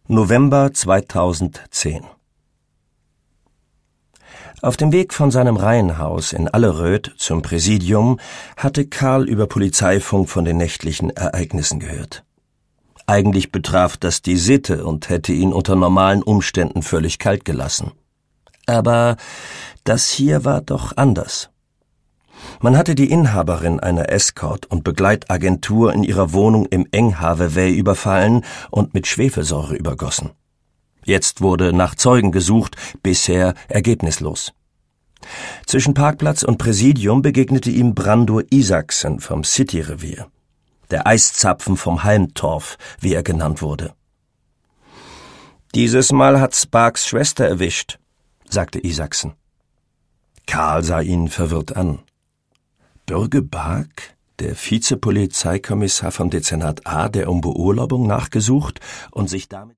November 2010. Auf dem Weg von seinem Reihenhaus in Alleröd zum Präsidium hatte Karl über Polizeifunk von den nächtlichen Ereignissen gehört. Eigentlich betraf das die Sitte und hätte ihn unter normalen Umständen völlig kalt gelassen. Aber das hier war doch anders. Man hatte die Inhaberin einer Escort- und Begleitagentur in ihrer Wohnung im Enghavevej überfallen und mit Schwefelsäure übergossen. Jetzt wurde nach Zeugen gesucht, bisher ergebnislos. Zwischen Parkplatz und Präsidium begegnete ihm Brandur Isaksen vom City-Revier. Der Eiszapfen vom Halmtorf, wie er genannt wurde. »Dieses Mal hat Sparks Schwester erwischt«, sagte Isaksen. Karl sah ihn verwirrt an. Bürge Bark, der Vizepolizeikommissar vom Dezernat A, der um Beurlaubung nachgesucht und sich damit